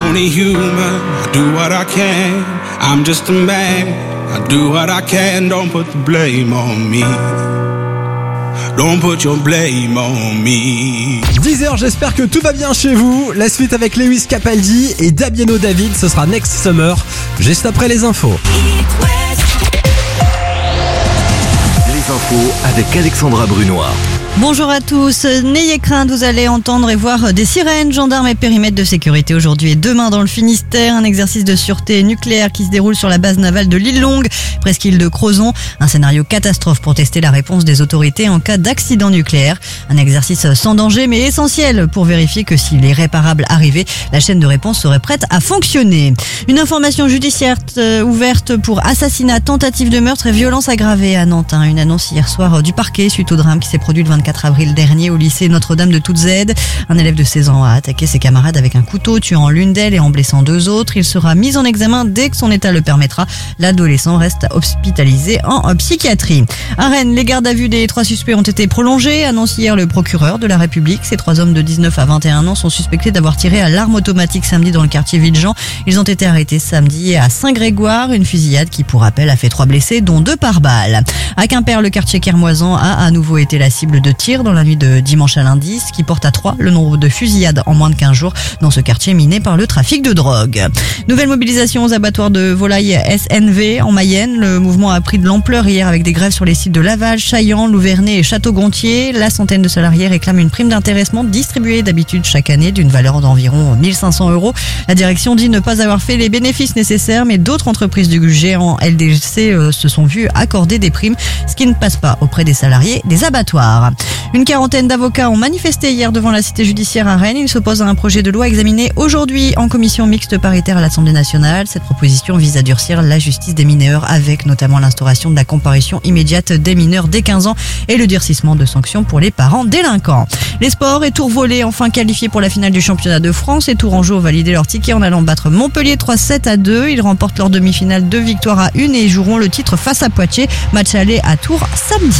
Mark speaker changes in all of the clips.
Speaker 1: only human, I do what I can. I'm just a man, I do what I can. Don't put the blame on me. Don't put your blame on me.
Speaker 2: 10h, j'espère que tout va bien chez vous. La suite avec Lewis Capaldi et Damiano David, ce sera Next Summer, juste après les infos.
Speaker 3: Les infos avec Alexandra Brunois.
Speaker 4: Bonjour à tous, n'ayez crainte, vous allez entendre et voir des sirènes, gendarmes et périmètres de sécurité aujourd'hui et demain dans le Finistère. Un exercice de sûreté nucléaire qui se déroule sur la base navale de l'île Longue, presqu'île de Crozon. Un scénario catastrophe pour tester la réponse des autorités en cas d'accident nucléaire. Un exercice sans danger mais essentiel pour vérifier que si l'irréparable arrivait, la chaîne de réponse serait prête à fonctionner. Une information judiciaire ouverte pour assassinat, tentative de meurtre et violence aggravée à Nantes. Une annonce hier soir du parquet suite au drame qui s'est produit le 24 avril dernier au lycée Notre-Dame de Toutes-Aides. Un élève de 16 ans a attaqué ses camarades avec un couteau, tuant l'une d'elles et en blessant deux autres. Il sera mis en examen dès que son état le permettra. L'adolescent reste hospitalisé en psychiatrie. À Rennes, les gardes à vue des 3 suspects ont été prolongés, annonce hier le procureur de la République. Ces 3 hommes de 19 à 21 ans sont suspectés d'avoir tiré à l'arme automatique samedi dans le quartier Villejean. Ils ont été arrêtés samedi à Saint-Grégoire, une fusillade qui, pour rappel, a fait 3 blessés, dont 2 par balle. À Quimper, le quartier Kermoisan a à nouveau été la cible de tirs dans la nuit de dimanche à lundi, ce qui porte à 3 le nombre de fusillades en moins de 15 jours dans ce quartier miné par le trafic de drogue. Nouvelle mobilisation aux abattoirs de volailles SNV en Mayenne. Le mouvement a pris de l'ampleur hier avec des grèves sur les sites de Laval, Chaillan, Louvernay et Château-Gontier. La centaine de salariés réclament une prime d'intéressement distribuée d'habitude chaque année d'une valeur d'environ 1 500 €. La direction dit ne pas avoir fait les bénéfices nécessaires, mais d'autres entreprises du géant LDC se sont vues accorder des primes, ce qui ne passe pas auprès des salariés des abattoirs. Une quarantaine d'avocats ont manifesté hier devant la cité judiciaire à Rennes. Ils s'opposent à un projet de loi examiné aujourd'hui en commission mixte paritaire à l'Assemblée nationale. Cette proposition vise à durcir la justice des mineurs avec notamment l'instauration de la comparution immédiate des mineurs dès 15 ans et le durcissement de sanctions pour les parents délinquants. Les sports et Tours Volley enfin qualifiés pour la finale du championnat de France. Et Tourangeau ont validé leur ticket en allant battre Montpellier 3-7-2. Ils remportent leur demi-finale 2 victoires à 1 et joueront le titre face à Poitiers. Match aller à Tours samedi.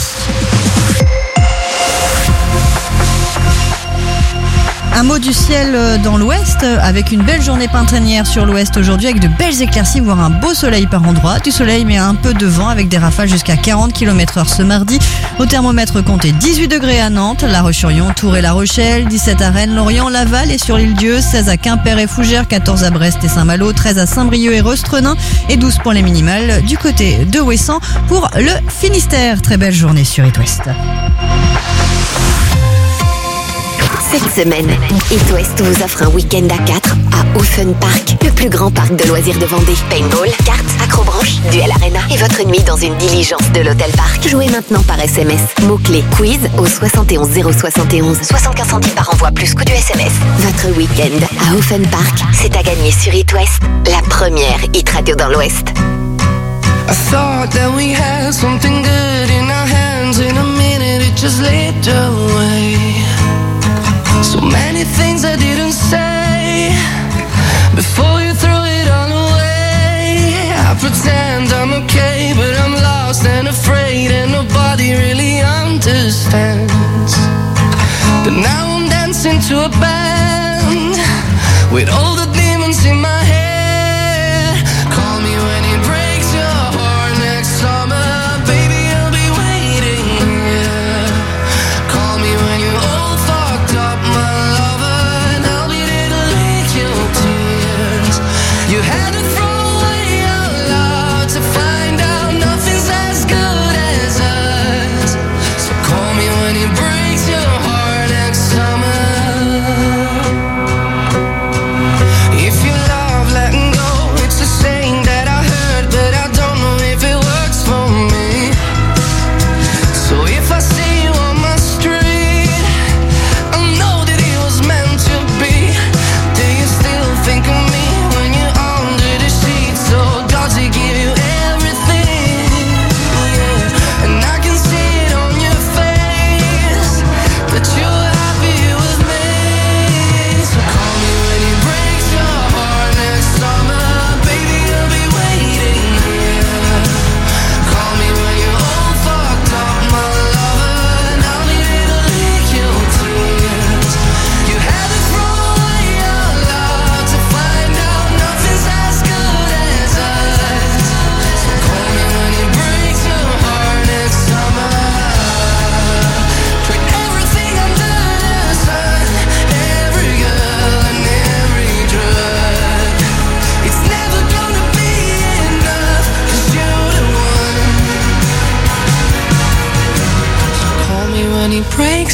Speaker 4: Un mot du ciel dans l'ouest avec une belle journée printanière sur l'ouest aujourd'hui avec de belles éclaircies, voire un beau soleil par endroit. Du soleil mais un peu de vent avec des rafales jusqu'à 40 km/h ce mardi. Au thermomètre comptez 18 degrés à Nantes, La Roche-sur-Yon, Tours et La Rochelle, 17 à Rennes, Lorient, Laval et sur l'Île-Dieu, 16 à Quimper et Fougères, 14 à Brest et Saint-Malo, 13 à Saint-Brieuc et Rostrenin et 12 pour les minimales du côté de Ouessant pour le Finistère. Très belle journée sur It West.
Speaker 5: Cette semaine, It West vous offre un week-end à 4 à Ocean Park, le plus grand parc de loisirs de Vendée. Paintball, cartes, acrobranche, duel arena et votre nuit dans une diligence de l'Hôtel Parc. Jouez maintenant par SMS. Mots-clés quiz au 71 071. 75 centimes par envoi plus coût du SMS. Votre week-end à Ocean Park, c'est à gagner sur It West, la première hit radio dans l'Ouest.
Speaker 6: I thought that we had something good in our hands. In a minute it just slipped away. So many things I didn't say before you threw it all away. I pretend I'm okay, but I'm lost and afraid, and nobody really understands. But now I'm dancing to a band with all the demons in my head. Call me when it breaks your heart next summer, baby, I'll be waiting here. Call me when you're all fucked up, my lover, and I'll be there to lick your tears. You had to throw away our love to find out nothing's as good as us. So call me when it breaks your heart next summer.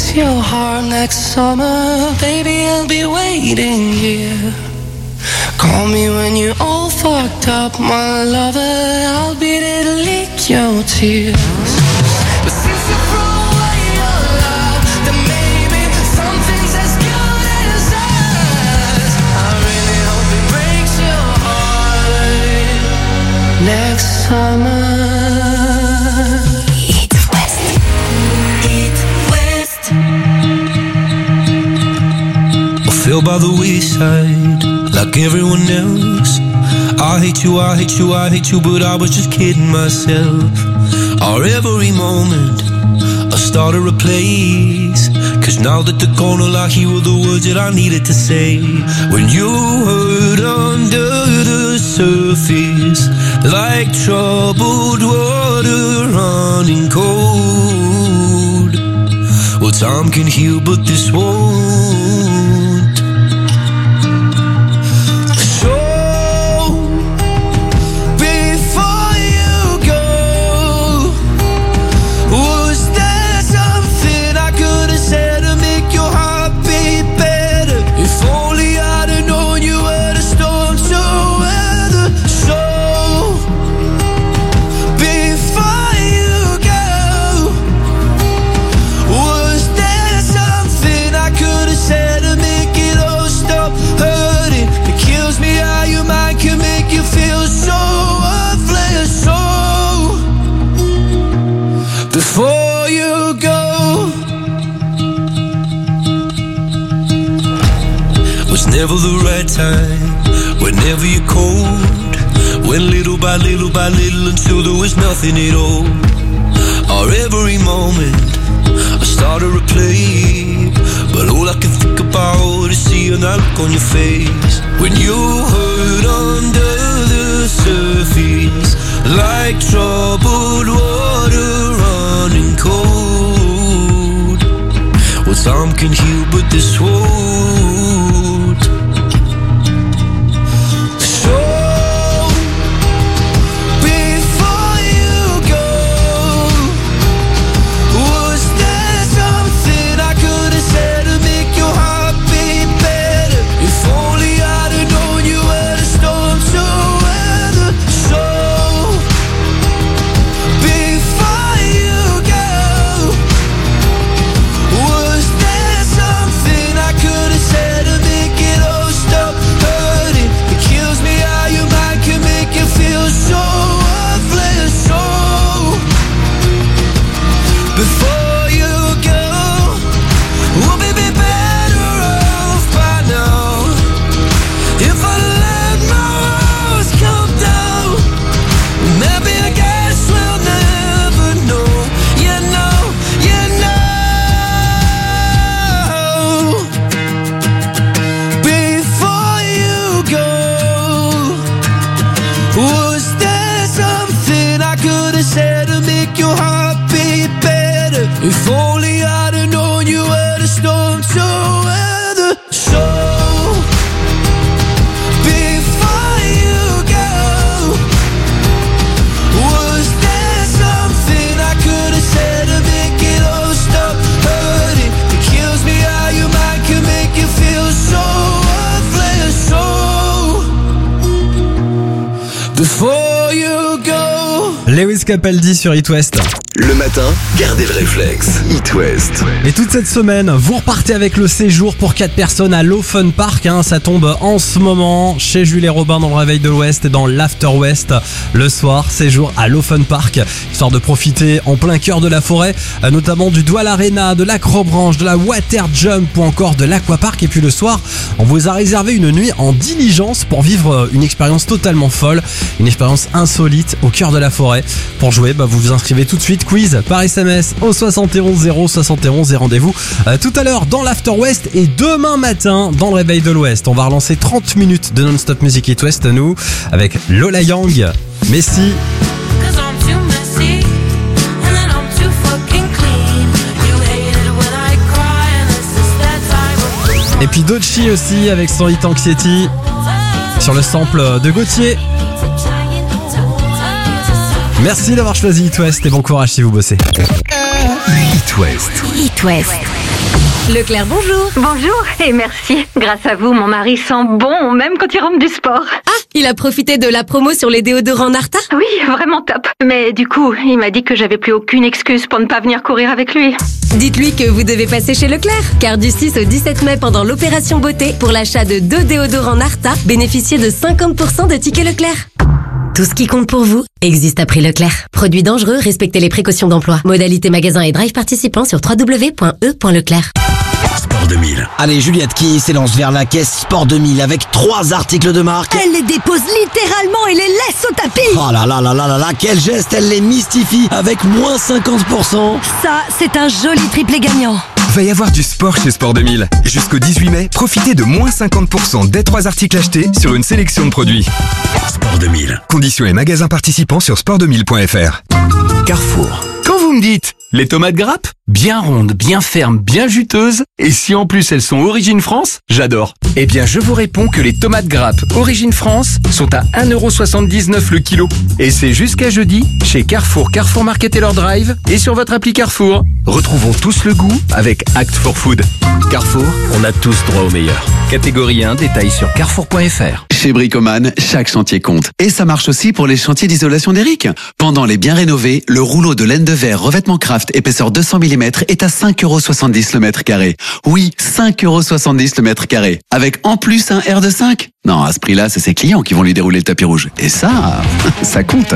Speaker 6: breaks your heart next summer, baby, I'll be waiting here. Call me when you're all fucked up, my lover, I'll be there to lick your tears. But since you threw away your love, then maybe something's as good as us. I really hope it breaks your heart next summer.
Speaker 7: Fell by the wayside, like everyone else. I hate you, I hate you, I hate you, but I was just kidding myself. Our every moment, I started a place. Cause now that they're gone, all I hear were the words that I needed to say. When you hurt under the surface, like troubled water running cold. Well, time can heal, but this won't. Before you go, was never the right time, whenever you're cold. Went little by little by little until there was nothing at all. Our every moment, I started to play, but all I can think about is seeing that look on your face. When you hurt under the surface, like troubled water running cold. Well, time can heal, but this won't. So, before you go, was there something I could have said to make your heart beat better? If only I'd have known you were the storm to weather. So, before you go, was there something I could have said to make it all stop hurting? It kills me how your mind can make you feel so worthless. So, before you go, we'll be better off by now. If I let my walls come down, maybe I guess we'll never know. You know, you know. Before you go, was there something I could have said to make your heart beat better? If only I'd have known you were the storm to weather. So, before you go, was there something I could have said to make it all stop hurting? It kills me how your mind can make you feel so worthless. So, before you go.
Speaker 2: Lewis Capaldi sur It West.
Speaker 3: Le matin, gardez le réflexe. It West.
Speaker 2: Et toute cette semaine, vous repartez avec le séjour pour 4 personnes à l'Open Park. Ça tombe en ce moment chez Jules et Robin dans le Réveil de l'Ouest et dans l'After West. Le soir, séjour à l'Open Park, histoire de profiter en plein cœur de la forêt, notamment du Doual Arena, de l'Acrobranche, de la Water Jump ou encore de l'Aquapark. Et puis le soir, on vous a réservé une nuit en diligence pour vivre une expérience totalement folle, une expérience insolite au cœur de la forêt. Pour jouer, vous vous inscrivez tout de suite. Quiz par SMS au 71 071 et rendez-vous tout à l'heure dans l'After West et demain matin dans le Réveil de l'Ouest. On va relancer 30 minutes de non-stop music It West, nous, avec Lola Young, Messi. Et puis Doechii aussi avec son hit Anxiety sur le sample de Gauthier. Merci d'avoir choisi It West et bon courage si vous bossez.
Speaker 3: It West.
Speaker 5: It West. Leclerc, bonjour.
Speaker 8: Bonjour et merci. Grâce à vous, mon mari sent bon, même quand il rentre du sport.
Speaker 5: Ah, il a profité de la promo sur les déodorants Narta?
Speaker 8: Oui, vraiment top. Mais du coup, il m'a dit que j'avais plus aucune excuse pour ne pas venir courir avec lui.
Speaker 5: Dites-lui que vous devez passer chez Leclerc, car du 6 au 17 mai pendant l'opération beauté, pour l'achat de 2 déodorants Narta, bénéficiez de 50% de tickets Leclerc. Tout ce qui compte pour vous existe à prix Leclerc. Produits dangereux, respectez les précautions d'emploi. Modalité magasin et drive participants sur www.e.leclerc.
Speaker 3: Sport 2000.
Speaker 9: Allez, Juliette qui s'élance vers la caisse Sport 2000 avec 3 articles de marque.
Speaker 4: Elle les dépose littéralement et les laisse au tapis.
Speaker 9: Oh là là là là là là, quel geste, elle les mystifie avec moins 50%.
Speaker 4: Ça, c'est un joli triplé gagnant.
Speaker 10: Va y avoir du sport chez Sport 2000. Jusqu'au 18 mai, profitez de moins 50% des 3 articles achetés sur une sélection de produits.
Speaker 3: Sport 2000.
Speaker 10: Conditions et magasins participants sur sport2000.fr.
Speaker 3: Carrefour.
Speaker 11: Quand vous me dites les tomates grappes, bien rondes, bien fermes, bien juteuses, et si en plus elles sont origine France, j'adore. Eh bien je vous réponds que les tomates grappes origine France sont à 1,79€ le kilo. Et c'est jusqu'à jeudi chez Carrefour, Carrefour Market et leur drive et sur votre appli Carrefour. Retrouvons tous le goût avec Act for Food. Carrefour, on a tous droit au meilleur. Catégorie 1, détail sur carrefour.fr.
Speaker 12: Chez Bricoman, chaque chantier compte. Et ça marche aussi pour les chantiers d'isolation d'Eric. Pendant les biens rénovés, le rouleau de laine de verre revêtement Craft épaisseur 200 mm est à 5,70€ le mètre carré. Oui, 5,70€ le mètre carré. Avec en plus un R de 5. Non, à ce prix-là, c'est ses clients qui vont lui dérouler le tapis rouge. Et ça, ça compte.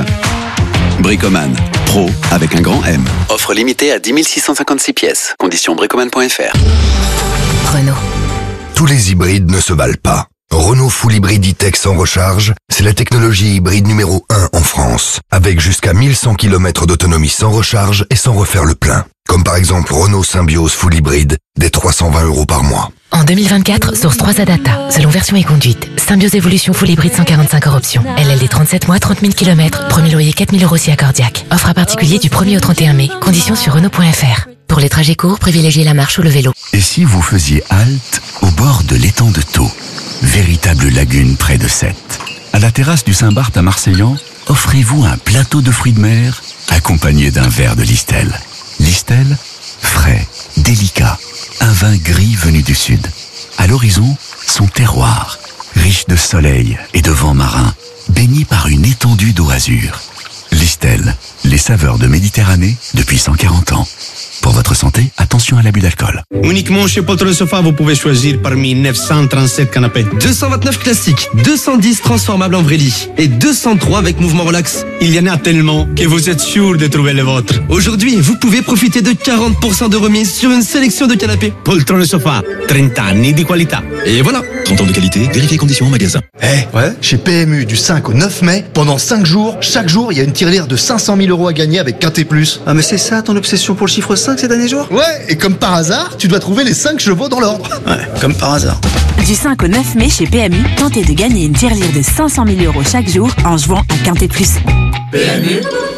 Speaker 12: Bricoman, pro avec un grand M. Offre limitée à 10 656 pièces. Conditions bricoman.fr.
Speaker 5: Renault.
Speaker 13: Tous les hybrides ne se valent pas. Renault Full Hybride E-Tech sans recharge, c'est la technologie hybride numéro 1 en France, avec jusqu'à 1100 km d'autonomie sans recharge et sans refaire le plein. Comme par exemple Renault Symbiose Full Hybride, dès 320€ par mois.
Speaker 14: En 2024, source 3 Adata. Selon version et conduite. Symbiose Evolution Full Hybride 145 hors option. LLD 37 mois, 30 000 km. Premier loyer 4 000€ si accordiaque. Offre à particulier du 1er au 31 mai. Conditions sur Renault.fr. Pour les trajets courts, privilégiez la marche ou le vélo.
Speaker 3: Et si vous faisiez halte au bord de l'étang de Thau, véritable lagune près de Sète. À la terrasse du Saint-Barth à Marseillan, offrez-vous un plateau de fruits de mer accompagné d'un verre de Listel. Listel, frais, délicat, un vin gris venu du sud. À l'horizon, son terroir, riche de soleil et de vent marin, baigné par une étendue d'eau azur. Listel, les saveurs de Méditerranée depuis 140 ans. Pour votre santé, attention à l'abus d'alcool.
Speaker 1: Uniquement chez Poltron Sofa, vous pouvez choisir parmi 937 canapés.
Speaker 15: 229 classiques, 210 transformables en vrai lit et 203 avec mouvement relax.
Speaker 1: Il y en a tellement que vous êtes sûr de trouver le vôtre.
Speaker 15: Aujourd'hui, vous pouvez profiter de 40% de remise sur une sélection de canapés.
Speaker 1: Poltron Sofa, 30 anni di qualità.
Speaker 15: Et voilà, 30 ans de qualité, vérifiez conditions en magasin.
Speaker 16: Ouais, chez PMU du 5 au 9 mai, pendant 5 jours, chaque jour, il y a une tirelire de 500 000€ à gagner avec Quintet Plus.
Speaker 15: Ah mais c'est ça ton obsession pour le chiffre 5 ces derniers jours?
Speaker 16: Ouais, et comme par hasard, tu dois trouver les 5 chevaux dans l'ordre.
Speaker 15: Ouais, comme par hasard.
Speaker 17: Du 5 au 9 mai chez PMU, tentez de gagner une tirelire de 500 000€ chaque jour en jouant à Quintet Plus.
Speaker 18: PMU.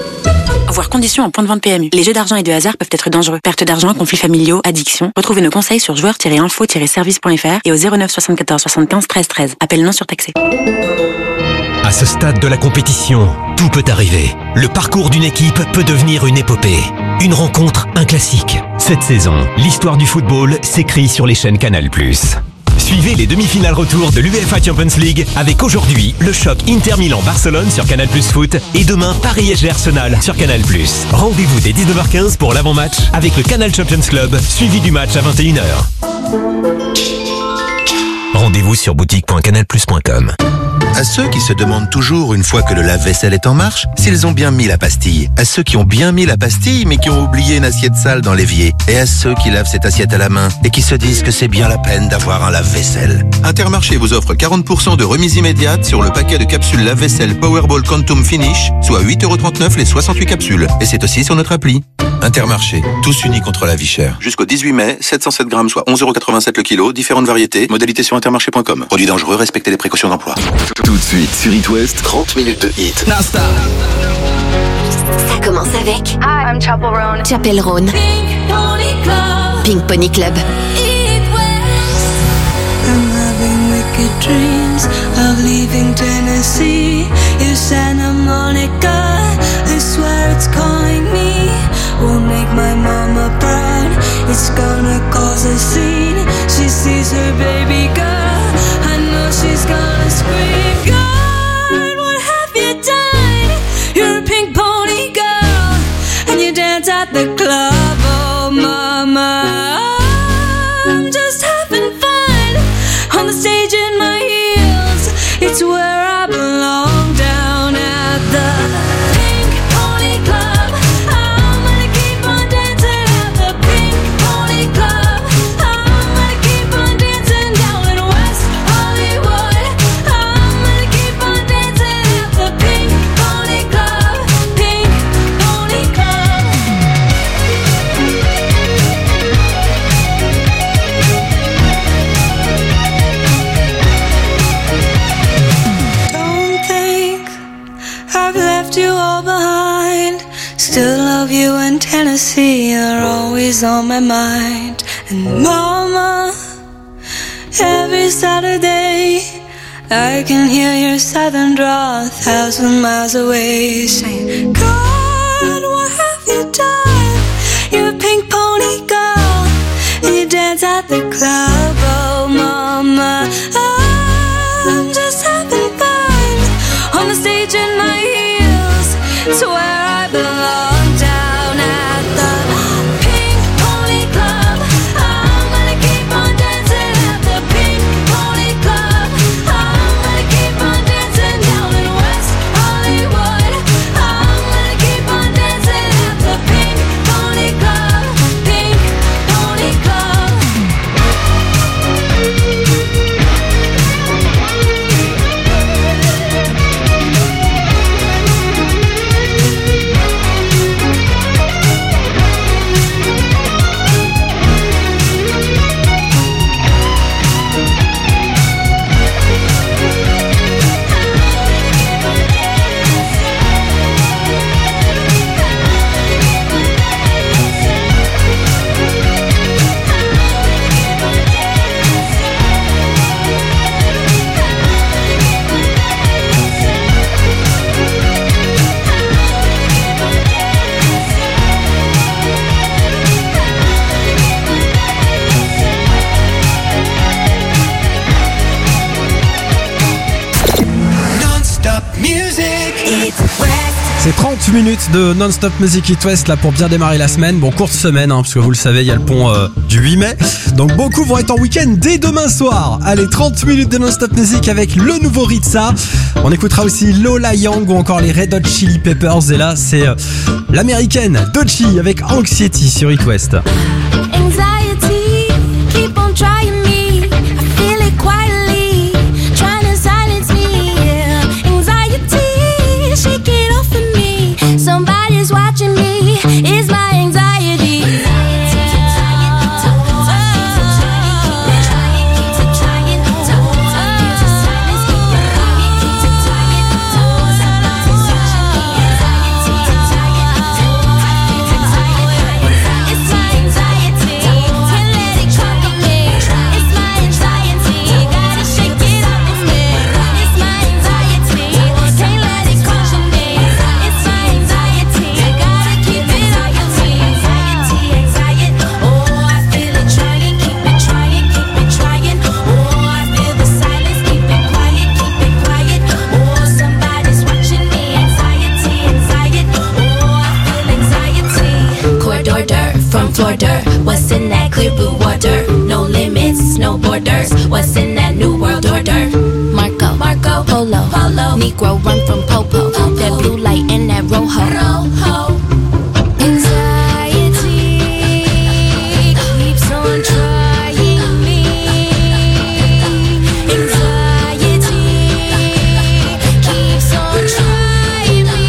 Speaker 17: Voir conditions en point de vente PMU. Les jeux d'argent et de hasard peuvent être dangereux. Perte d'argent, conflits familiaux, addiction. Retrouvez nos conseils sur joueurs-info-service.fr et au 09 74 75 13 13. Appel non surtaxé.
Speaker 19: À ce stade de la compétition, tout peut arriver. Le parcours d'une équipe peut devenir une épopée. Une rencontre, un classique. Cette saison, l'histoire du football s'écrit sur les chaînes Canal+. Suivez les demi-finales retour de l'UEFA Champions League avec aujourd'hui le choc Inter Milan-Barcelone sur Canal+ Foot et demain Paris-SG Arsenal sur Canal+. Rendez-vous dès 19h15 pour l'avant-match avec le Canal Champions Club suivi du match à 21h. Rendez-vous sur boutique.canalplus.com.
Speaker 20: À ceux qui se demandent toujours, une fois que le lave-vaisselle est en marche, s'ils ont bien mis la pastille. À ceux qui ont bien mis la pastille, mais qui ont oublié une assiette sale dans l'évier. Et à ceux qui lavent cette assiette à la main et qui se disent que c'est bien la peine d'avoir un lave-vaisselle. Intermarché vous offre 40% de remise immédiate sur le paquet de capsules lave-vaisselle Powerball Quantum Finish, soit 8,39€ les 68 capsules. Et c'est aussi sur notre appli. Intermarché, tous unis contre la vie chère. Jusqu'au 18 mai, 707 grammes, soit 11,87€ le kilo, différentes variétés, modalités sur intermarché.com. Produits dangereux, respectez les précautions d'emploi.
Speaker 3: Tout de suite sur It West, 30 minutes de hit.
Speaker 5: Ça commence avec Hi, I'm Chapel Roan. Pink Pony Club.
Speaker 6: I'm having wicked dreams of leaving Tennessee. You Santa Monica, I swear it's calling me. will make my mama proud. It's gonna cause a scene. She sees her baby girl, I know she's gonna scream. God, what have you done? You're a pink pony girl, and you dance at the club. Oh mama, I'm just having fun on the stage in my heels. It's where I belong, down at the Pink Pony Club. I'm gonna keep on dancing at the Pink Pony Club. I'm gonna keep on dancing down in West Hollywood. I'm gonna keep on dancing at the Pink Pony Club. Pink Pony Club. Don't think I've left you all behind. Still love you in Tennessee, you're always on my mind. And mama, every Saturday I can hear your southern drawl 1,000 miles away, saying, God, what have you done? You're a pink pony girl, and you dance at the club. Oh mama, I'm just having fun on the stage in my heels. It's where I belong, down at the Pink Pony Club. I'm gonna keep on dancing at the Pink Pony Club. I'm gonna keep on dancing down in West Hollywood. I'm gonna keep on dancing at the Pink Pony Club. Pink Pony Club.
Speaker 7: Non-stop music. It's West.
Speaker 2: C'est 30 minutes de non-stop Music It West là pour bien démarrer la semaine. Bon, courte semaine parce que vous le savez, il y a le pont du 8 mai. Donc beaucoup vont être en week-end dès demain soir. Allez, 30 minutes de non-stop music avec le nouveau Ritza. On écoutera aussi Lola Young ou encore les Red Hot Chili Peppers. Et là, c'est l'américaine Doechii avec Anxiety sur It West.
Speaker 6: Anxiety, keep on trying me. I feel it quietly, trying to silence me. Yeah. Anxiety, shake it off of me. Somebody's watching me. It's my anxiety. What's in that clear blue water? No limits, no borders. What's in that new world order? Marco, Polo, Negro run from Popo. That blue light and that rojo. Anxiety keeps on trying me. Anxiety keeps on trying me.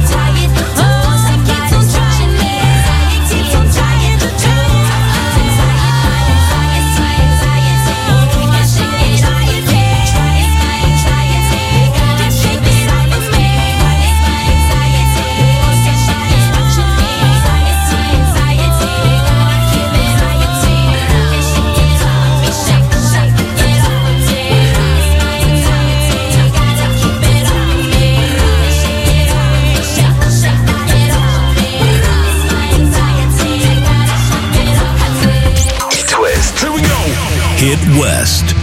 Speaker 6: Anxiety.
Speaker 18: Hit West.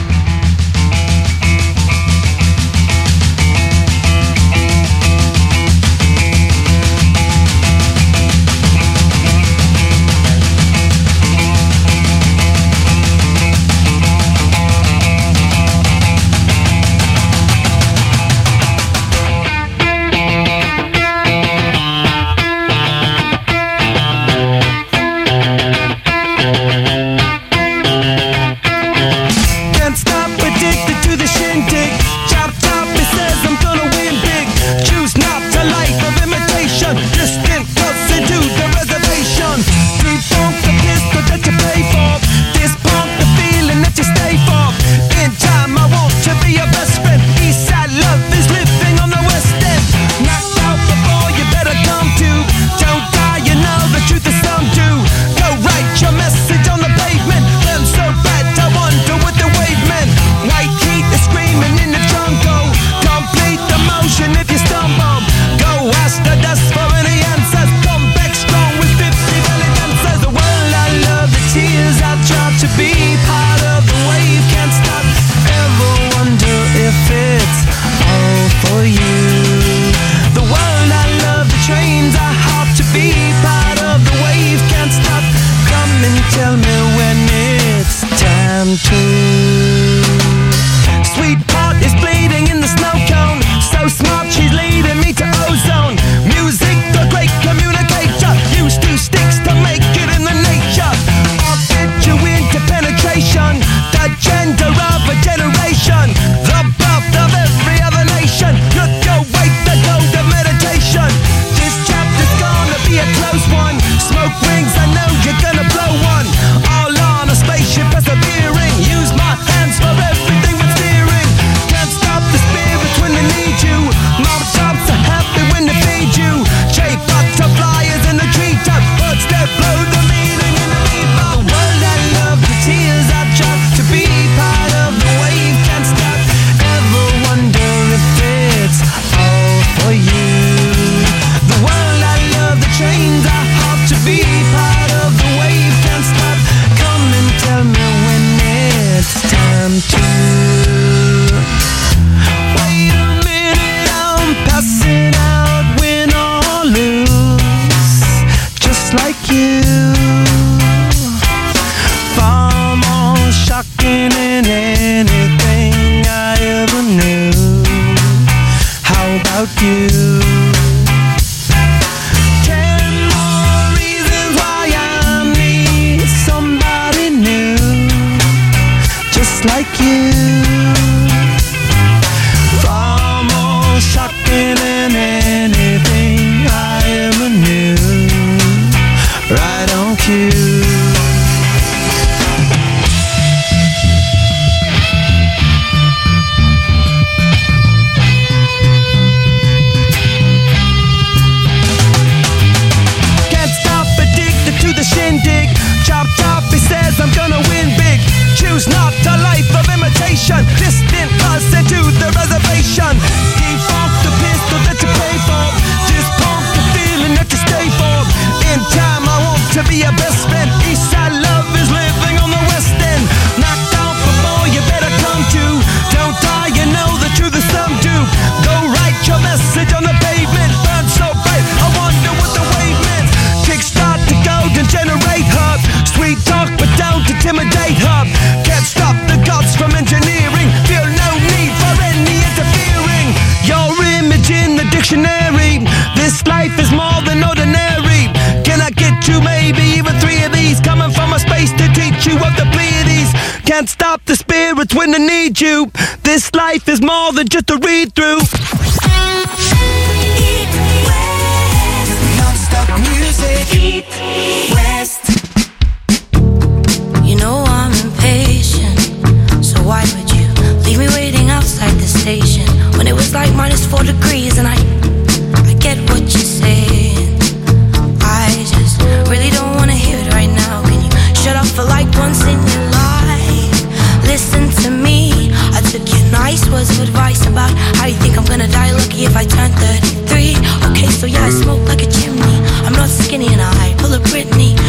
Speaker 6: Can't stop the spirits when they need you. This life is more than just a read through. Non-stop music. Eat West.
Speaker 21: You know I'm impatient, so why would you leave me waiting outside the station when it was like -4 degrees? And I get what you're saying. I just really don't wanna hear it right now. Can you shut up for like once in your life? Listen to me. I took your nice words of advice about how you think I'm gonna die lucky if I turn 33. Okay, so yeah, I smoke like a chimney. I'm not skinny and I pull a Britney.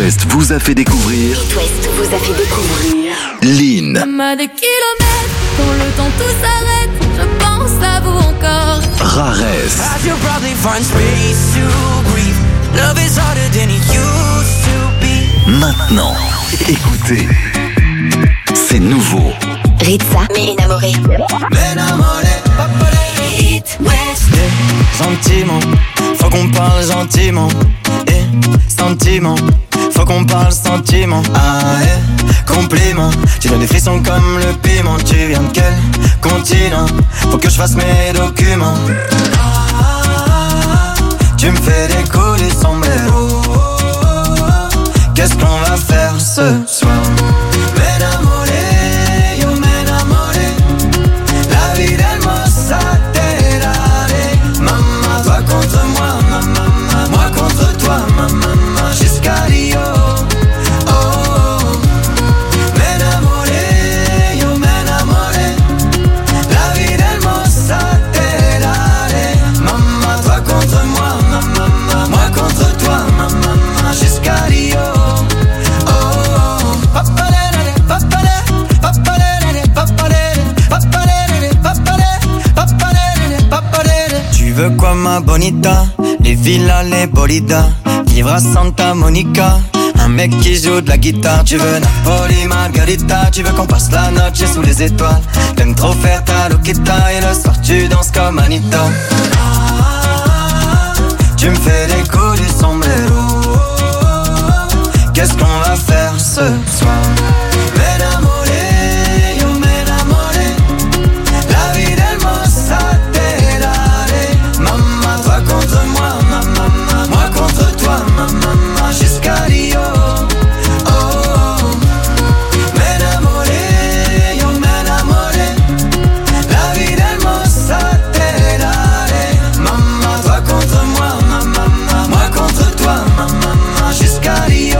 Speaker 3: West vous a fait découvrir
Speaker 5: It West vous a fait découvrir
Speaker 3: Lynn.
Speaker 21: Comme à des kilomètres, quand le temps tout s'arrête, je pense à vous encore.
Speaker 3: Rares.
Speaker 6: As you probably find space to breathe. Love is harder than it used to be.
Speaker 3: Maintenant, écoutez, c'est nouveau.
Speaker 5: Ritza, mais enamoré.
Speaker 6: It West. Gentiment, faut qu'on parle gentiment. Sentiment, faut qu'on parle sentiment. Compliment, tu donnes des frissons comme le piment. Tu viens de quel continent? Faut que je fasse mes documents. Tu me fais décoller son mélo. Qu'est-ce qu'on va faire ce soir? M'enamoré, yo m'enamoré. La vie d'hermosa te daré. Maman, toi contre moi, maman, moi contre toi, maman, jusqu'à Rio. Tu veux quoi ma bonita? Les villas, les bolidas. Vivre à Santa Monica. Un mec qui joue de la guitare. Tu veux Napoli, Margarita. Tu veux qu'on passe la noche sous les étoiles. T'aimes trop faire ta loquita. Et le soir tu danses comme Anita. Tu me fais décoller son mélo. Qu'est-ce qu'on va faire ce soir? M'enamoré, yo m'enamoré. La vie d'hermosa te daré. Maman, toi contre moi, maman, moi contre toi, maman, jusqu'à Rio. M'enamoré, yo m'enamoré. La vie d'hermosa te daré. Maman, toi contre moi, maman, moi contre toi, maman, jusqu'à Rio.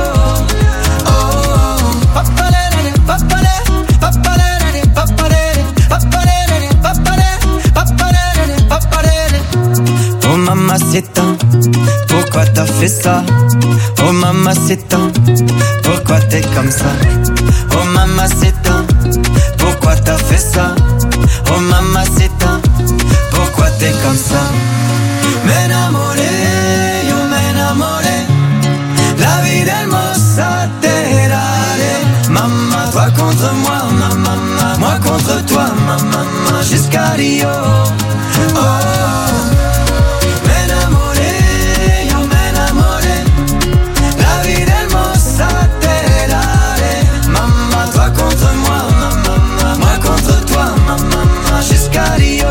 Speaker 6: Oh mamacita, pourquoi t'as fait ça? Oh mamacita, pourquoi t'es comme ça? Oh mamacita, pourquoi t'as fait ça? Oh mamacita, pourquoi t'es comme ça? M'enamoré, yo m'enamoré. La vie d'hermosa te daré. Maman, toi contre moi, maman, moi contre toi, maman, jusqu'à Rio. M'enamoré, yo m'enamoré. La vie d'hermosa te daré. Maman, toi contre moi, maman, moi contre toi, maman, jusqu'à Rio.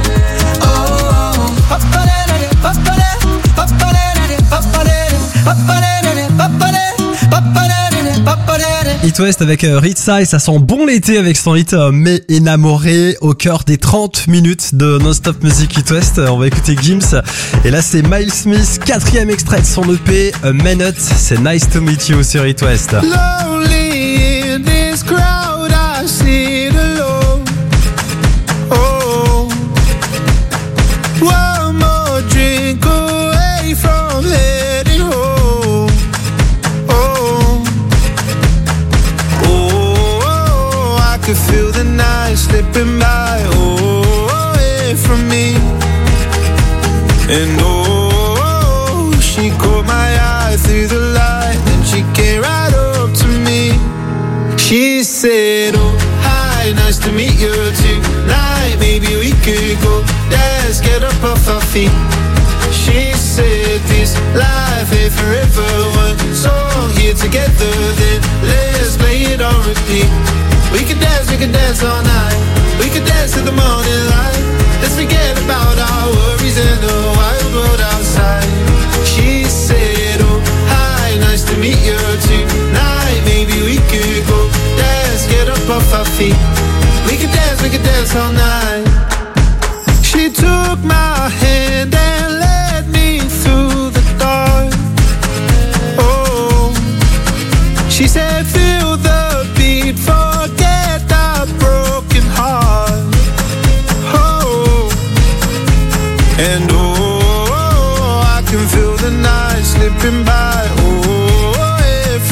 Speaker 2: It West avec Ritza et ça sent bon l'été avec son hit Mais enamoré au cœur des 30 minutes de Non-Stop Music It West. On va écouter Gims et là c'est Miles Smith, 4e extrait de son EP A Minute. C'est Nice to Meet You sur It West.
Speaker 18: Lonely in this crowd, I sit alone. Oh, one more drink away from heading home. I could feel the night slipping by, away from me. And she caught my eye through the light, and she came right up to me. She said, oh, hi, nice to meet you tonight. Maybe we could go dance, get up off our feet. She said this life ain't forever, one song here together, then let's play it on repeat. We could dance all night. We could dance to the morning light. Let's forget about our worries and the wild world outside. She said, oh, hi, nice to meet you tonight. Maybe we could go dance, get up off our feet. We could dance all night. She took my hand and led me through the dark. Oh, she said, feel the beat, forget the broken heart. Oh, and I can feel the night slipping by, away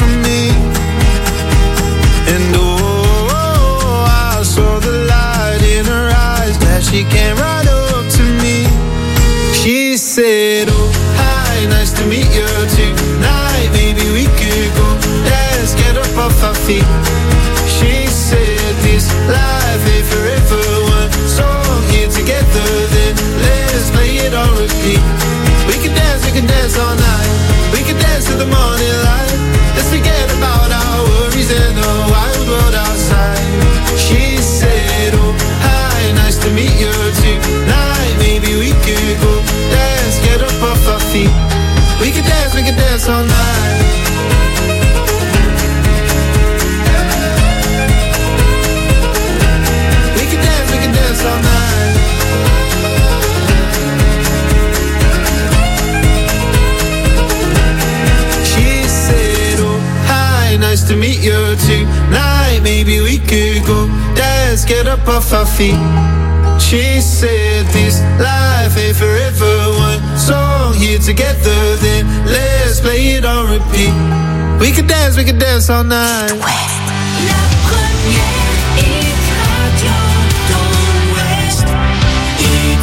Speaker 18: she came right up to me. She said, oh, hi, nice to meet you tonight. Maybe we could go, let's get up off our feet. She said, this life ain't forever. One song here together, then let's play it on repeat. We can dance all night. We can dance to the morning light. Let's forget about our worries and the wild world outside. She said, oh, hi, nice to meet you tonight. Maybe we could go, let's get up off our feet. We can dance all night. We can dance all night. She said, oh, hi, nice to meet you tonight. Maybe we could go, let's get up off our feet. She said, this life ain't forever. One song here together, then let's play it on repeat. We can dance all night.
Speaker 21: La première hit radio dans l'Ouest. Hit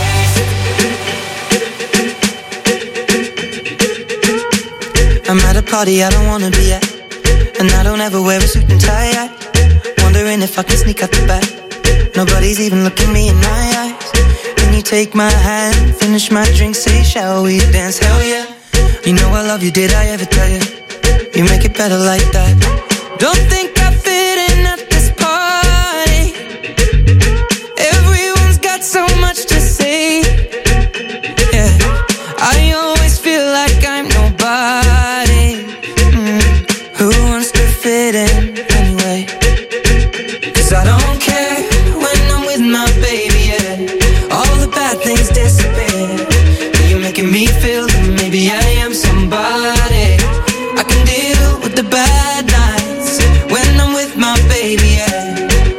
Speaker 21: West.
Speaker 8: I'm at a party I don't wanna be at, and I don't ever wear a suit and tie. Wondering if I can sneak out the back. Nobody's even looking me in my eyes. Can you take my hand, finish my drink, say shall we dance? Hell yeah. You know I love you, did I ever tell you? You make it better like that. Don't think I fit in at this party. Everyone's got so much to say. Yeah, I always feel like I'm nobody. Who wants to fit in anyway? 'Cause I don't care when I'm with my baby, yeah. All the bad things disappear. You're making me feel that maybe I am somebody. I can deal with the bad nights when I'm with my baby, yeah.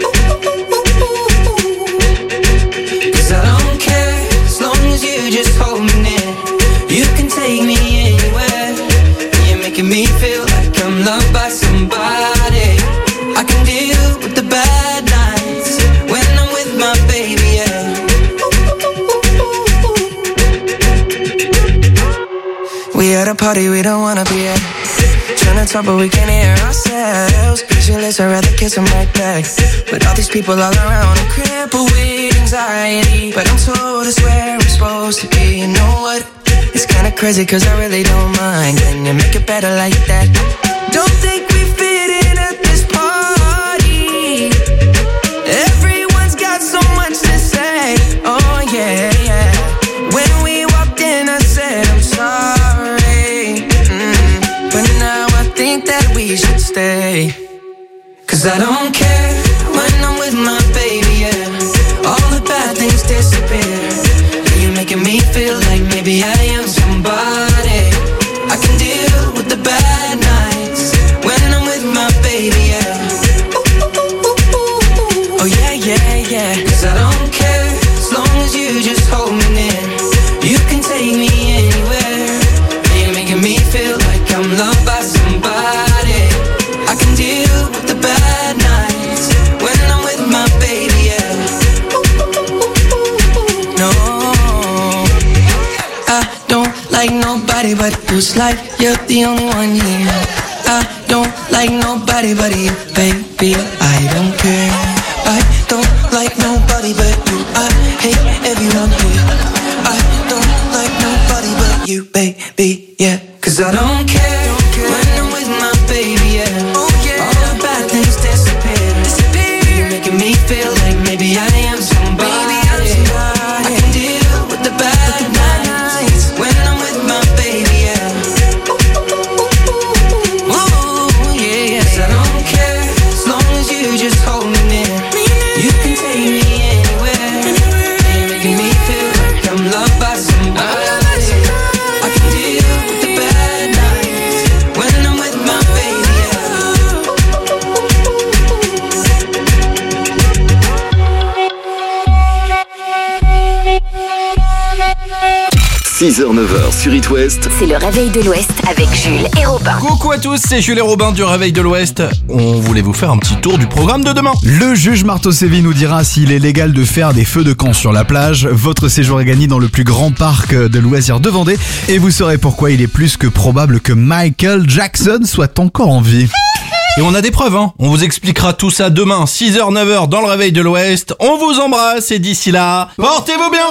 Speaker 8: 'Cause I don't care as long as you just hold me near. You can take me anywhere. You're making me feel like I'm loved by somebody. I can deal with the bad nights when I'm with my baby, yeah. We at a party we don't wanna be at. Trying to talk but we can't hear ourselves. Pictureless, I'd rather kiss them right back. But all these people all around, I'm crippled with anxiety. But I'm told it's where I'm supposed to be. You know what? It's kinda crazy 'cause I really don't mind. Can you make it better like that? Don't think we fit in at this party. Everyone's got so much to say. Oh yeah, yeah. When we walked in I said I'm sorry. But now I think that we should stay. 'Cause I don't care when I'm with my baby, yeah. All the bad things disappear. You're making me feel like maybe I am somebody. I can deal with the bad nights when I'm with my baby, yeah. Oh yeah, yeah, yeah. 'Cause I don't care as long as you just hold me near. You can take me anywhere. You're making me feel like I'm loved by somebody. I can deal with the bad nights when I'm with my baby, yeah. No, I don't like nobody but you. It's like you're the only one here. I don't like nobody but you, baby. I don't care. I don't like nobody but you. I hate everyone here. I don't like nobody but you, baby, yeah. 'Cause I don't care when I'm with my baby, yeah. All the bad things disappear. You're making me feel like maybe I am somebody. I can deal with the bad nights when I'm with my baby, yeah. Ooh, yeah, yeah. 'Cause I don't care as long as you just hold me near. You can take me anywhere. You're making me feel like I'm loved by somebody. I can deal with the bad nights
Speaker 9: 6h-9h sur It West.
Speaker 5: C'est le réveil de l'Ouest avec Jules et Robin.
Speaker 22: Coucou à tous, c'est Jules et Robin du réveil de l'Ouest. On voulait vous faire un petit tour du programme de demain.
Speaker 23: Le juge Marteau Séville nous dira s'il est légal de faire des feux de camp sur la plage. Votre séjour est gagné dans le plus grand parc de loisirs de Vendée. Et vous saurez pourquoi il est plus que probable que Michael Jackson soit encore en vie.
Speaker 22: Et on a des preuves, hein. On vous expliquera tout ça demain, 6h, 9h dans le réveil de l'Ouest. On vous embrasse et d'ici là, portez-vous bien.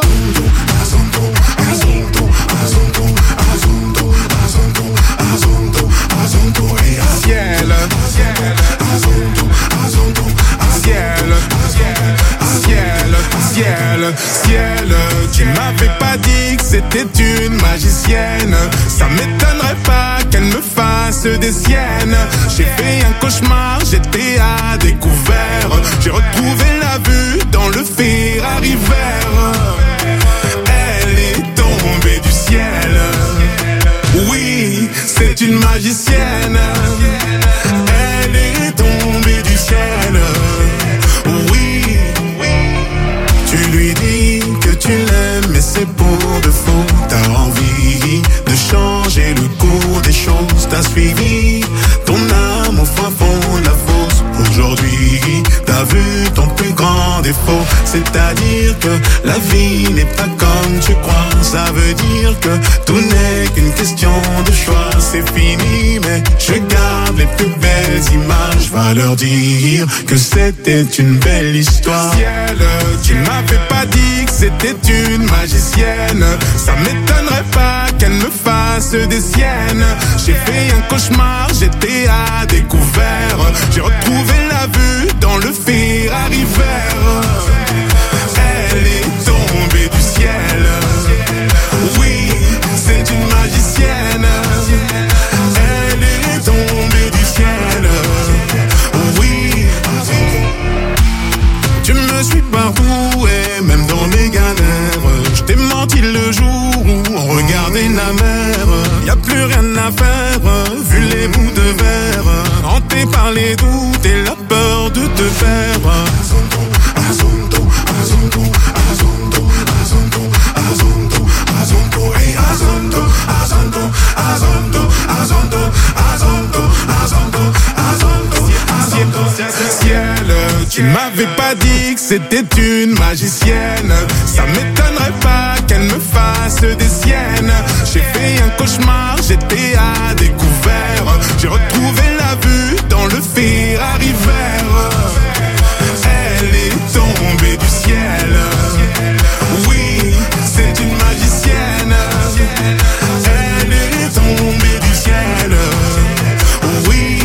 Speaker 1: Ciel, tu m'avais pas dit que c'était une magicienne. Ça m'étonnerait pas qu'elle me fasse des siennes. J'ai fait un cauchemar, j'étais à découvert. J'ai retrouvé la vue dans le Ferrari vert. Elle est tombée du ciel. Oui, c'est une magicienne. Elle est tombée du ciel. Oui, tu lui dis que tu l'aimes, mais c'est pour de faux. T'as envie de changer le cours des choses. T'as suivi ton âme au fin fond de la fosse. Aujourd'hui, t'as vu ton plus grand défaut. C'est-à-dire que la vie n'est pas comme tu crois. Ça veut dire que tout n'est qu'une question de choix. C'est fini, mais je garde les plus belles images. Va leur dire que c'était une belle histoire. Ciel, tu m'avais pas dit que c'était une magicienne. Ça m'étonnerait pas qu'elle me fasse des siennes. J'ai fait un cauchemar, j'étais à découvert. J'ai retrouvé la vue dans le Ferrari vert. Elle est tombée du ciel. Oui, c'est une magicienne. Elle est tombée du ciel. Oui, tu me suis partout et même dans mes galères. Je t'ai menti le jour où on regardait la mer. Y a plus rien à faire, vu les bouts de verre. Hanté par les doutes et la peur de te perdre. Ciel, tu m'avais pas dit que c'était une magicienne. Ça m'étonnerait pas qu'elle me fasse des siennes. J'ai fait un cauchemar, j'étais à découvert. J'ai retrouvé la vue dans le Ferrari vert. Elle est tombée du ciel. Oui, c'est une magicienne. Elle est tombée du ciel. Oui.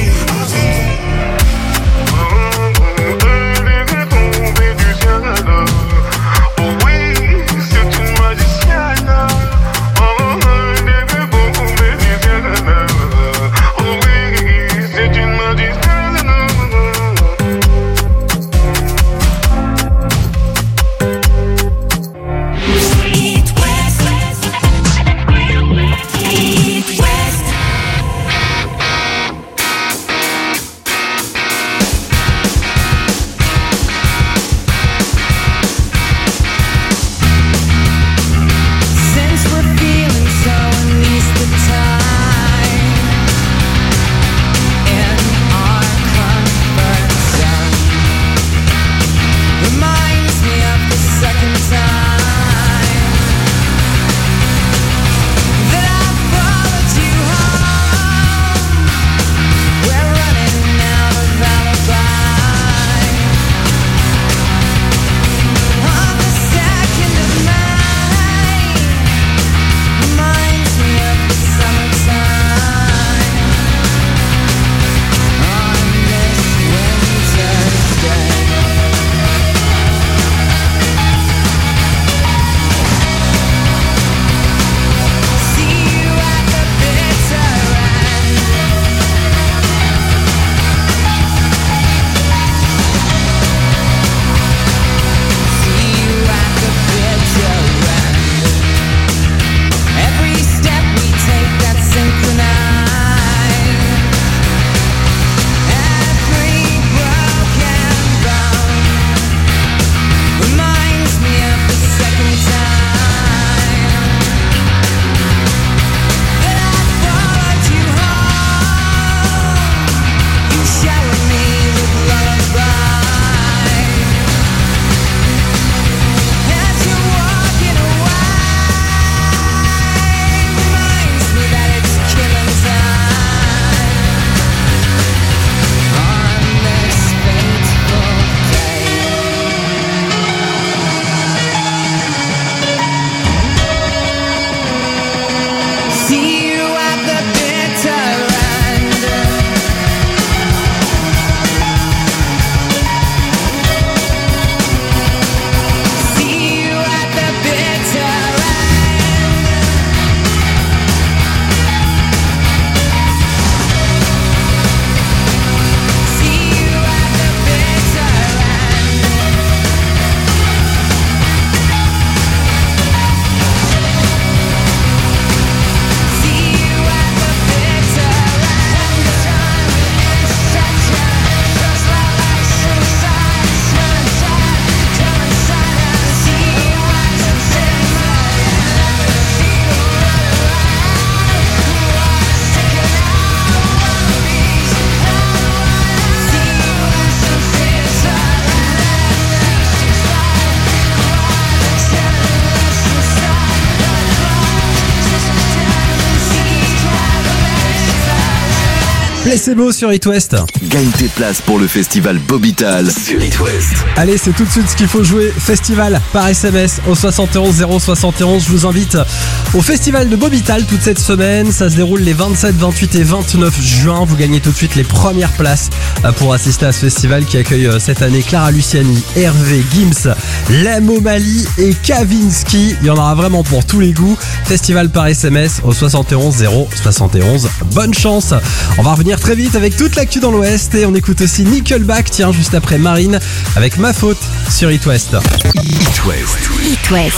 Speaker 2: Placebo sur It West.
Speaker 9: Gagne tes places pour le festival Bobital sur It West.
Speaker 2: Allez, c'est tout de suite ce qu'il faut jouer. Festival par SMS au 71 071. Je vous invite au festival de Bobital toute cette semaine. Ça se déroule les 27, 28 et 29 juin. Vous gagnez tout de suite les premières places pour assister à ce festival qui accueille cette année Clara Luciani, Hervé, Gims, Lem O'Malley et Kavinsky. Il y en aura vraiment pour tous les goûts. Festival par SMS au 71 071. Bonne chance. On va revenir très vite avec toute l'actu dans l'Ouest et on écoute aussi Nickelback, tiens, juste après Marine avec Ma Faute sur It West.
Speaker 9: It West.
Speaker 5: It West.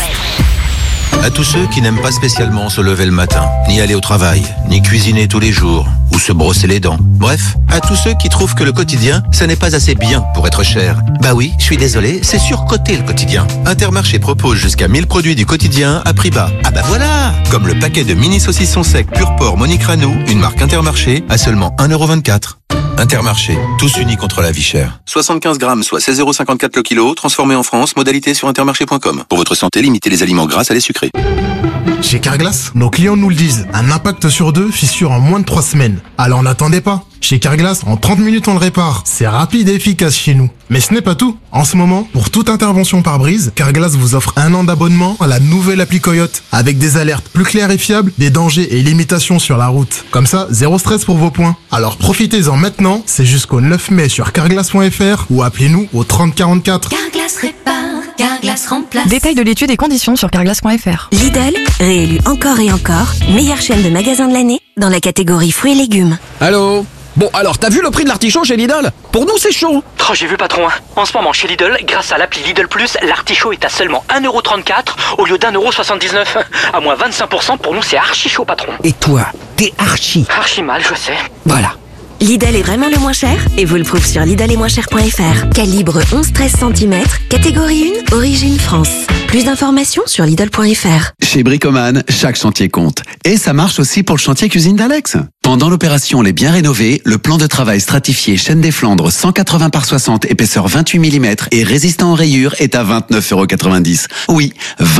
Speaker 20: À tous ceux qui n'aiment pas spécialement se lever le matin, ni aller au travail, ni cuisiner tous les jours, ou se brosser les dents. Bref, à tous ceux qui trouvent que le quotidien, ça n'est pas assez bien pour être cher. Bah oui, je suis désolé, c'est surcoté le quotidien. Intermarché propose jusqu'à 1000 produits du quotidien à prix bas. Ah bah voilà! Comme le paquet de mini saucissons secs pur porc Monique Ranou, une marque Intermarché, à seulement 1,24€. Intermarché, tous unis contre la vie chère. 75 grammes, soit 16,54€ le kilo, transformé en France, modalité sur intermarché.com. Pour votre santé, limitez les aliments gras à les sucrés.
Speaker 4: Chez Carglass, nos clients nous le disent, un impact sur 2, fissure en moins de 3 semaines. Alors n'attendez pas. Chez Carglass, en 30 minutes on le répare. C'est rapide et efficace chez nous. Mais ce n'est pas tout. En ce moment, pour toute intervention par brise, Carglass vous offre 1 an d'abonnement à la nouvelle appli Coyote, avec des alertes plus claires et fiables, des dangers et limitations sur la route. Comme ça, zéro stress pour vos points. Alors profitez-en maintenant, c'est jusqu'au 9 mai sur carglass.fr ou appelez-nous au 30 44.
Speaker 21: Carglass répare, Carglass remplace.
Speaker 10: Détail de l'étude et conditions sur carglass.fr.
Speaker 5: Lidl, réélu encore et encore, meilleure chaîne de magasins de l'année dans la catégorie fruits et légumes.
Speaker 11: Allô? Bon, alors, t'as vu le prix de l'artichaut chez Lidl? Pour nous, c'est chaud.
Speaker 24: Oh, j'ai vu patron. En ce moment, chez Lidl, grâce à l'appli Lidl Plus, l'artichaut est à seulement 1,34€ au lieu d'1,79€. À moins 25%, pour nous, c'est archi chaud, patron.
Speaker 11: Et toi, t'es archi
Speaker 24: mal, je sais.
Speaker 11: Voilà.
Speaker 5: Lidl est vraiment le moins cher et vous le prouve sur lidl-et-moins-cher.fr. Calibre 11-13 cm, catégorie 1, origine France. Plus d'informations sur lidl.fr.
Speaker 12: Chez Bricoman, chaque chantier compte. Et ça marche aussi pour le chantier cuisine d'Alex. Pendant l'opération Les Biens Rénovés, le plan de travail stratifié Chêne des Flandres 180 par 60, épaisseur 28 mm et résistant aux rayures est à 29,90€. Oui,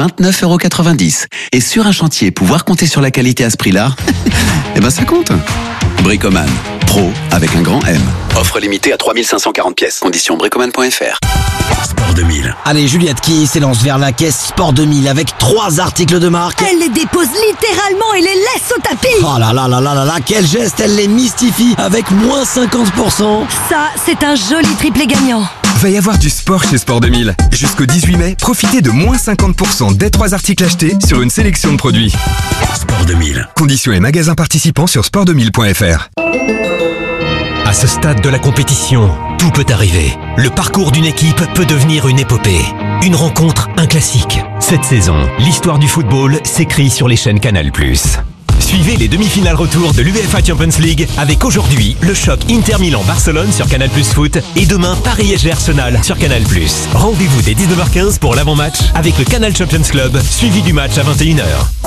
Speaker 12: 29,90€. Et sur un chantier, pouvoir compter sur la qualité à ce prix-là, eh ben ça compte. Bricoman. Pro avec un grand M.
Speaker 9: Offre limitée à 3540 pièces. Conditions bricoman.fr. Sport 2000.
Speaker 11: Allez, Juliette qui s'élance vers la caisse Sport 2000 avec 3 articles de marque.
Speaker 25: Elle les dépose littéralement et les laisse au tapis.
Speaker 11: Oh là là là là là là, quel geste, elle les mystifie avec moins 50%.
Speaker 25: Ça, c'est un joli triplé gagnant.
Speaker 26: Va y avoir du sport chez Sport 2000. Jusqu'au 18 mai, profitez de moins 50% des 3 articles achetés sur une sélection de produits.
Speaker 9: Sport 2000.
Speaker 26: Conditions et magasins participants sur sport2000.fr.
Speaker 19: À ce stade de la compétition, tout peut arriver. Le parcours d'une équipe peut devenir une épopée. Une rencontre, un classique. Cette saison, l'histoire du football s'écrit sur les chaînes Canal+. Suivez les demi-finales retour de l'UEFA Champions League avec aujourd'hui le choc Inter Milan-Barcelone sur Canal+ Foot et demain Paris-PSG-Arsenal sur Canal+. Rendez-vous dès 19h15 pour l'avant-match avec le Canal Champions Club, suivi du match à 21h.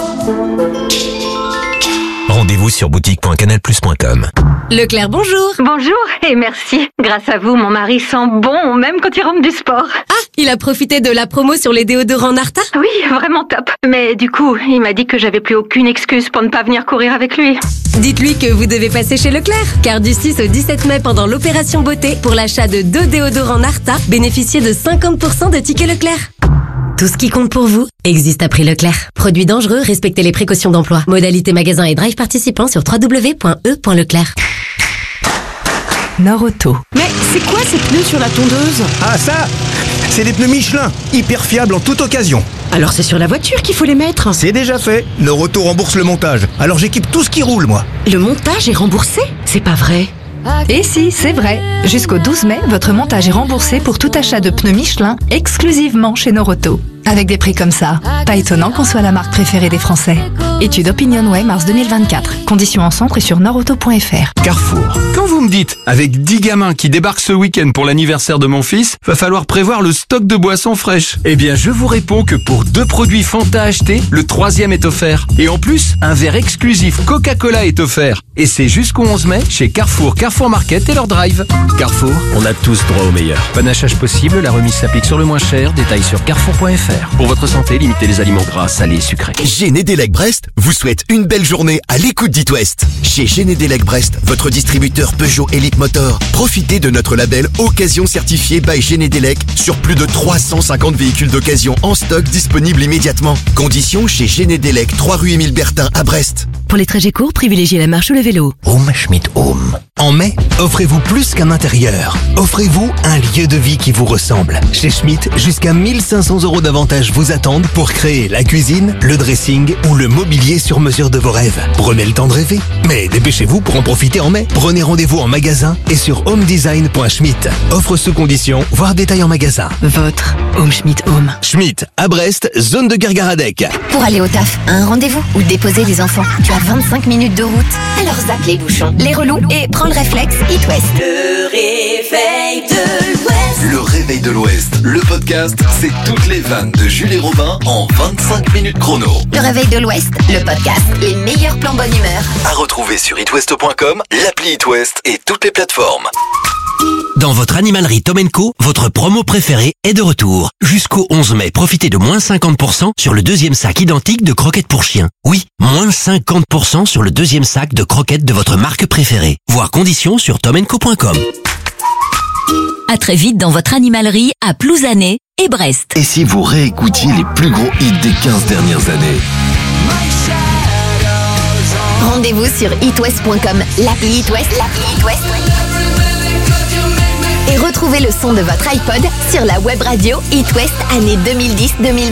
Speaker 19: Rendez-vous sur boutique.canalplus.com.
Speaker 27: Leclerc, bonjour.
Speaker 28: Bonjour et merci. Grâce à vous, mon mari sent bon, même quand il rentre du sport.
Speaker 27: Ah, il a profité de la promo sur les déodorants Narta?
Speaker 28: Oui, vraiment top. Mais du coup, il m'a dit que j'avais plus aucune excuse pour ne pas venir courir avec lui.
Speaker 27: Dites-lui que vous devez passer chez Leclerc, car du 6 au 17 mai pendant l'opération beauté, pour l'achat de 2 déodorants Narta, bénéficiez de 50% de tickets Leclerc. Tout ce qui compte pour vous existe à prix Leclerc. Produits dangereux, respectez les précautions d'emploi. Modalité magasin et drive participants sur www.e.leclerc.
Speaker 10: Norauto.
Speaker 27: Mais c'est quoi ces pneus sur la tondeuse?
Speaker 29: Ah ça, c'est des pneus Michelin, hyper fiables en toute occasion.
Speaker 27: Alors c'est sur la voiture qu'il faut les mettre?
Speaker 29: C'est déjà fait. Norauto rembourse le montage. Alors j'équipe tout ce qui roule, moi.
Speaker 27: Le montage est remboursé? C'est pas vrai.
Speaker 10: Et si, c'est vrai. Jusqu'au 12 mai, votre montage est remboursé pour tout achat de pneus Michelin exclusivement chez Norauto. Avec des prix comme ça, pas étonnant qu'on soit la marque préférée des Français. Étude Opinionway mars 2024. Conditions en centre et sur norauto.fr.
Speaker 30: Carrefour. Quand vous me dites, avec 10 gamins qui débarquent ce week-end pour l'anniversaire de mon fils, va falloir prévoir le stock de boissons fraîches. Eh bien, je vous réponds que pour 2 produits Fanta achetés, le 3e est offert. Et en plus, un verre exclusif Coca-Cola est offert. Et c'est jusqu'au 11 mai chez Carrefour, Carrefour Market et leur drive. Carrefour, on a tous droit au meilleur. Panachage possible, la remise s'applique sur le moins cher. Détails sur carrefour.fr. Pour votre santé, limitez les aliments gras, salés, sucrés.
Speaker 31: Chez Nedelec Brest,
Speaker 3: Brest vous souhaite une belle journée à l'écoute d'It West. Chez Genedelec Brest, votre distributeur Peugeot Elite Motor, profitez de notre label Occasion certifié by Genedelec sur plus de 350 véhicules d'occasion en stock disponibles immédiatement. Conditions chez Genedelec, 3 rue Émile Bertin à Brest.
Speaker 25: Pour les trajets courts, privilégiez la marche ou le vélo.
Speaker 3: Home Schmidt Home. En mai, offrez-vous plus qu'un intérieur. Offrez-vous un lieu de vie qui vous ressemble. Chez Schmidt, jusqu'à 1500 € d'avantages vous attendent pour créer la cuisine, le dressing ou le mobilier sur mesure de vos rêves. Prenez le temps de rêver. Mais dépêchez-vous pour en profiter en mai. Prenez rendez-vous en magasin et sur homedesign.schmidt. Offre sous condition, voire détail en magasin.
Speaker 25: Votre Home Schmidt Home.
Speaker 3: Schmidt, à Brest, zone de Gargaradec.
Speaker 5: Pour aller au taf, à un rendez-vous ou déposer les enfants, tu as 25 minutes de route. Alors zappe les bouchons, les relous et prends le réflexe It West.
Speaker 21: Le réveil de l'Ouest.
Speaker 9: Le réveil de l'Ouest, le podcast, c'est toutes les vannes de Julie Robin en 25 minutes chrono.
Speaker 5: Le réveil de l'Ouest, le podcast, les meilleurs plans bonne humeur.
Speaker 9: À retrouver sur itwest.com, l'appli It West et toutes les plateformes.
Speaker 11: Dans votre animalerie Tom & Co, votre promo préférée est de retour. Jusqu'au 11 mai, profitez de moins 50% sur le deuxième sac identique de croquettes pour chiens. Oui, moins 50% sur le deuxième sac de croquettes de votre marque préférée. Voir conditions sur tomandco.com.
Speaker 25: À très vite dans votre animalerie à Plouzané et Brest.
Speaker 9: Et si vous réécoutiez les plus gros hits des 15 dernières années?
Speaker 5: Rendez-vous sur itwest.com, l'appli It West, et retrouvez le son de votre iPod sur la web radio It West année 2010-2020.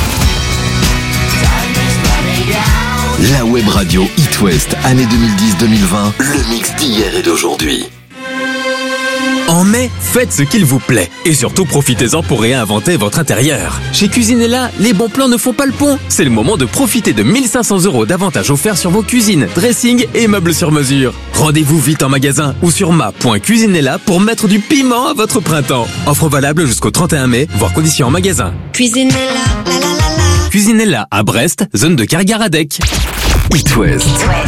Speaker 9: La web radio It West année 2010-2020, le mix d'hier et d'aujourd'hui.
Speaker 6: En mai, faites ce qu'il vous plaît. Et surtout, profitez-en pour réinventer votre intérieur. Chez Cuisinella, les bons plans ne font pas le pont. C'est le moment de profiter de 1500 € d'avantages offerts sur vos cuisines, dressing et meubles sur mesure. Rendez-vous vite en magasin ou sur ma.cuisinella pour mettre du piment à votre printemps. Offre valable jusqu'au 31 mai, voire conditions en magasin.
Speaker 21: Cuisinella, la la la la.
Speaker 6: Cuisinella à Brest, zone de Gargaradec.
Speaker 9: It West.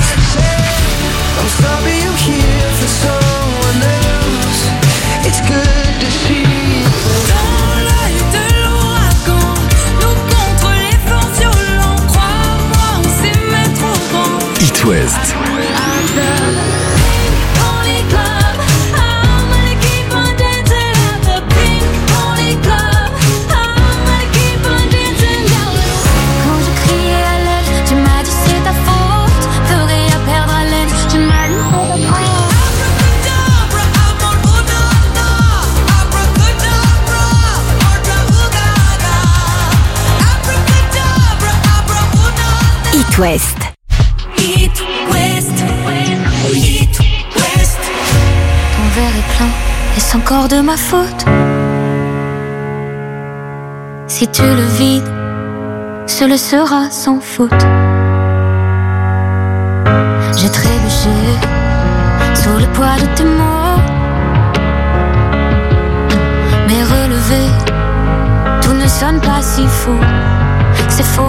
Speaker 21: It's good to see. Dans l'œil de l'ouragan, nous contre les forces violentes. Crois-moi, on sait mettre au vent.
Speaker 9: It West.
Speaker 5: It West.
Speaker 21: It West. It West. Ton verre est plein, est-ce encore de ma faute? Si tu le vides, ce le sera sans faute. J'ai trébuché sous le poids de tes mots, mais relevé, tout ne sonne pas si faux. C'est faux.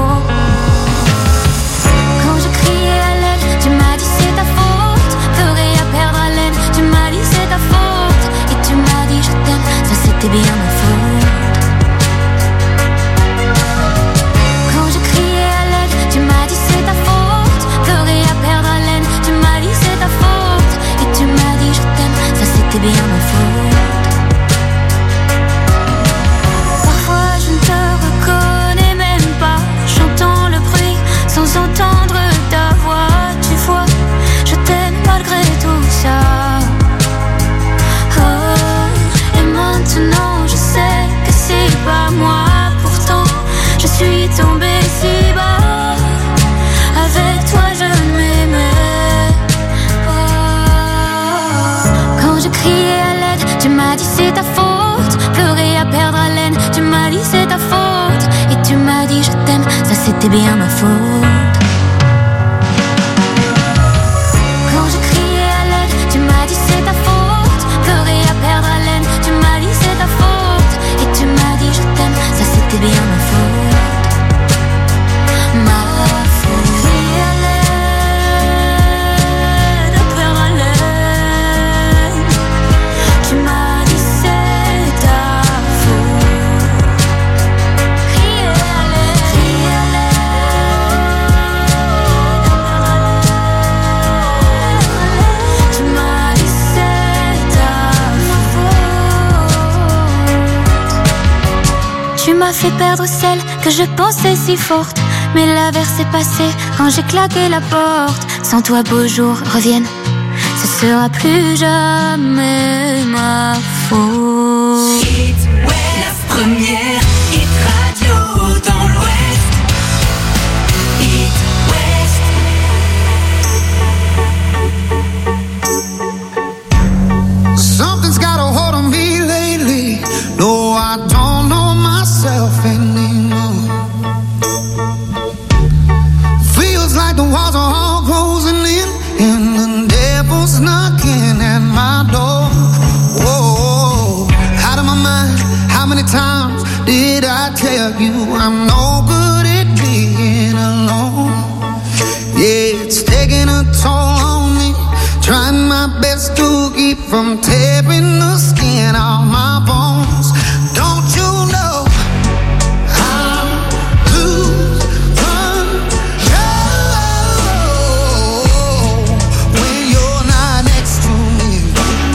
Speaker 21: Tu m'as dit c'est ta faute, ferais à perdre haleine. Tu m'as dit c'est ta faute, et tu m'as dit je t'aime, ça c'était bien ma faute. Quand je criais à l'aide, tu m'as dit c'est ta faute, ferais à perdre haleine. Tu m'as dit c'est ta faute, et tu m'as dit je t'aime, ça c'était bien ma faute. Parfois je ne te reconnais même pas, j'entends le bruit sans entendre ta voix. Je t'aime malgré tout ça. Oh, et maintenant je sais que c'est pas moi. Pourtant je suis tombée si bas. Avec toi je ne m'aimais pas. Quand je criais à l'aide, tu m'as dit c'est ta faute. Pleurer à perdre haleine, tu m'as dit c'est ta faute. Et tu m'as dit je t'aime, ça c'était bien ma faute. C'est bien ma faute, ma faute. De perdre haleine, tu m'as dit c'est ta faute. Crier à l'aide, fait perdre celle que je pensais si forte. Mais l'averse est passée quand j'ai claqué la porte. Sans toi, beaux jours reviennent, ce sera plus jamais ma faute.
Speaker 7: It West, la première hit radio dans l'Ouest. It West.
Speaker 8: Something's got a hold on me lately. No, I don't know myself anymore. Feels like the walls are all closing in, and the devil's knocking at my door. Whoa, out of my mind. How many times did I tell you I'm no good at being alone? Yeah, it's taking a toll on me. Trying my best to keep from tearing the skin off my bones. Don't you know I lose control when you're not next to me?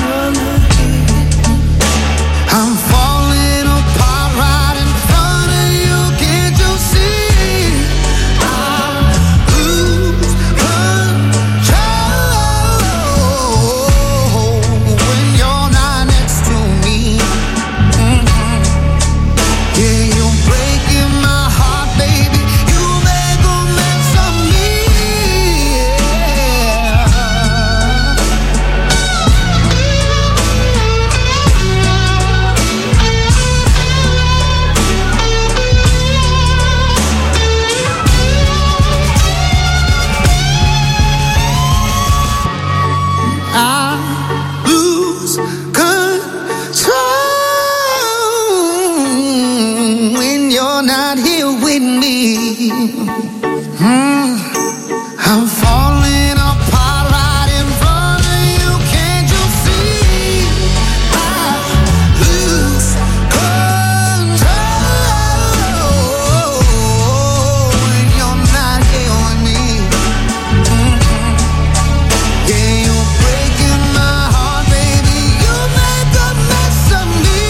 Speaker 8: I'm falling apart right in front of you. Can't you see? I lose control when you're not next to me. Yeah, you're breaking my heart, baby. You make a mess of me. I lose control when you're not here with me. I'm falling apart right in front of you. Can't you see? I lose control when you're not here with me. Yeah, you're breaking my heart, baby. You make a mess of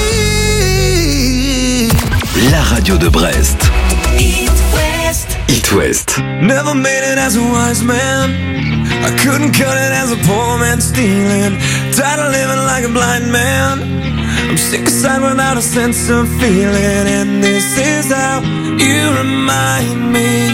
Speaker 8: me.
Speaker 9: La radio de Brest.
Speaker 7: It West.
Speaker 9: It West.
Speaker 13: Never made it as a wise man. I couldn't cut it as a poor man stealing. Tired of living like a blind man. I'm sick aside without a sense of feeling. And this is how you remind me.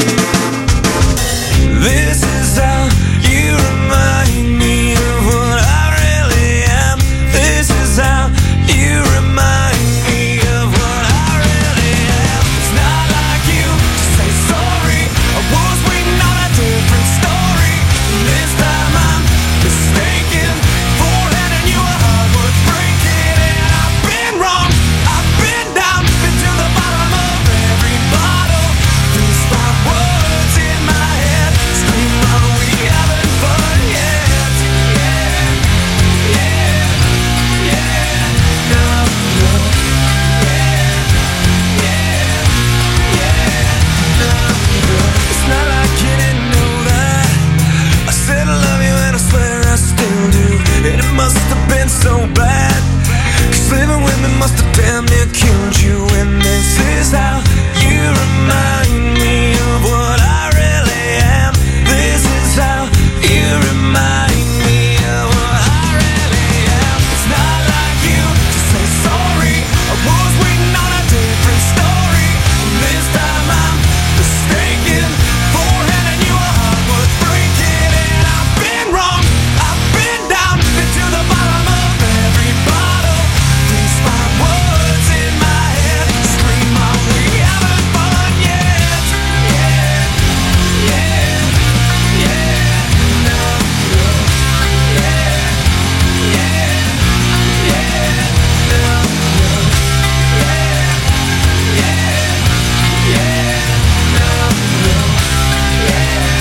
Speaker 13: This is how you remind me of what I really am. This is how you remind me of what I really am. It's not like you to say sorry. I was waiting on a different story. This time I'm mistaken for handing you a heart worth breaking. And I've been wrong, I've been down, been to the bottom of every bottle. These five words in my head scream, are we having fun yet? Yeah, yeah, yeah, no, no, yeah, yeah, yeah, no, no. It's not like you didn't know that I said I love you and I swear I still do. And it must have been so bad, 'cause living with me must have damn near killed you. And this is how you remind me of what I really am. This is how you remind me of what I really am. It's not like you to say sorry. I was waiting on a different story. This time I'm mistaken for handing you a heart worth breaking. And I've been wrong, I've been down, been to the bottom of every bottle. These five words in my head scream, are we having fun yet? Yeah, yeah, yeah, no, no, yeah, yeah, yeah, no, no, yeah, yeah, yeah, no, no, yeah,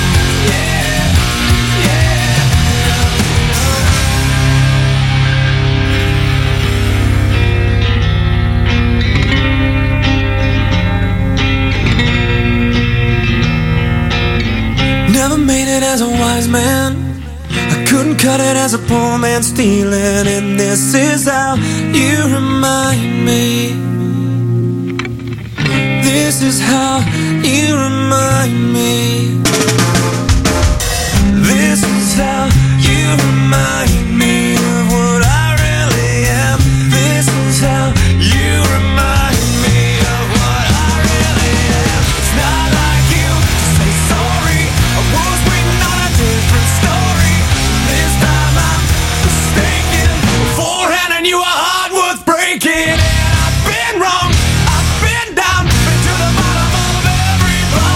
Speaker 13: Never made it as a wise man. I couldn't cut it as a poor man stealing. And this is how you remind me. This is how you